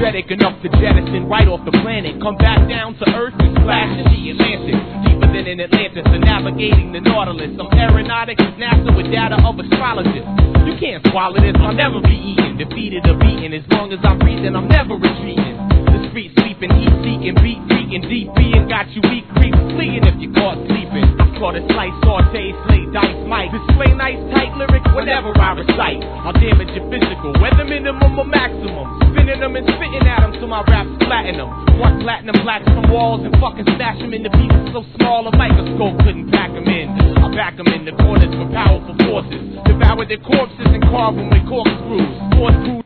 energetic enough to jettison right off the planet. Come back down to Earth and splash in the Atlantic. Deeper than in Atlantis, and navigating the Nautilus. I'm aeronautics with NASA with data of astrologists. You can't swallow this, I'll never be eaten, defeated or beaten. As long as I'm breathing, I'm never retreating. The street sleeping, heat seeking, beat freaking, deep being got you weak creeps fleeing if you caught sleeping. I caught a slice, saute, slay, dice, mic. Display nice, tight lyrics whenever I recite. I'll damage your physical, whether minimum or maximum. Spinning them and spitting at them till my raps flatten them. Want platinum blacks from walls and fucking stash them in the pieces so small a microscope couldn't pack them in. I back them in the corners for powerful forces. Devour their corpses and carve them with corkscrews. Force